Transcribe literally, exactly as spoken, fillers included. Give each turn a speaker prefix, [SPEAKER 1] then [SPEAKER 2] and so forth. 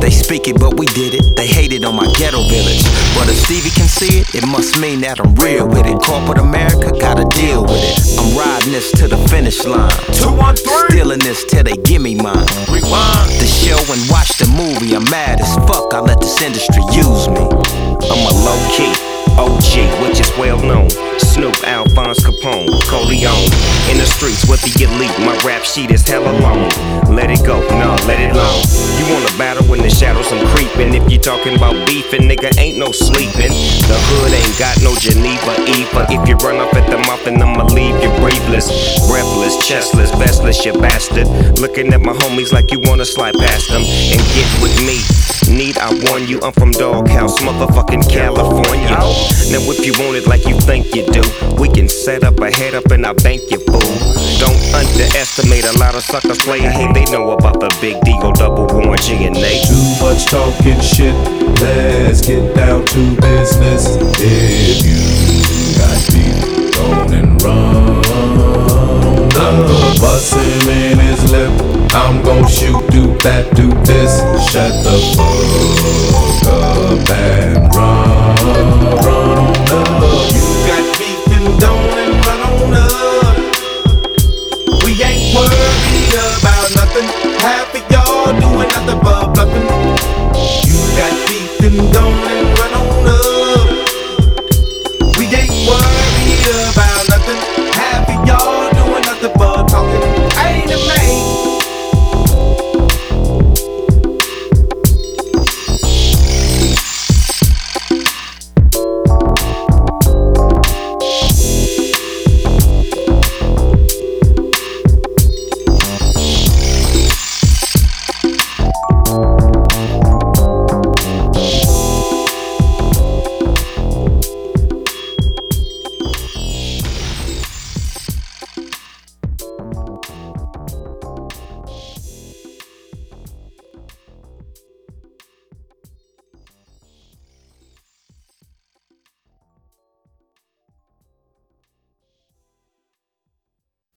[SPEAKER 1] They speak it, but we did it. They hated on my ghetto village. But if Stevie can see it, it must mean that I'm real with it. Corporate America gotta deal with it. I'm riding this to the finish line.
[SPEAKER 2] Two, one, three.
[SPEAKER 1] Stealing this till they give me mine.
[SPEAKER 2] Rewind.
[SPEAKER 1] The show and watch the movie. I'm mad as fuck. I let this industry use me.
[SPEAKER 3] I'm a low key O G, which is well known. Snoop, Alphonse Capone, Corleone. In the streets with the elite, my rap sheet is hella long. Let it go, nah, let it long. You wanna battle when the shadows I'm creeping. If you talking about beefing, nigga, ain't no sleeping. The hood ain't got no Geneva Eva. If you run up at the mouth, then I'ma leave you breathless, breathless, chestless, vestless, you bastard. Looking at my homies like you wanna slide past them and get with me. Need I warn you, I'm from Doghouse, motherfucking California. Now if you want it like you think you do, we can set up a head up and I bank you, fool. Don't underestimate a lot of suckers playing. Hey, they know about the big Deagle double warranty and they
[SPEAKER 4] Too much talking shit, let's get down to business. If you got beef, go and run. I'm gon' bust him in his lip, I'm gon' shoot, do that, do this. Shut the fuck up and run, run on up.
[SPEAKER 2] You got beef and don't and run on up. We ain't worried about nothing. Half of y'all doing nothing but bluffing. You got beef and don't and run on up. We ain't worried about nothing.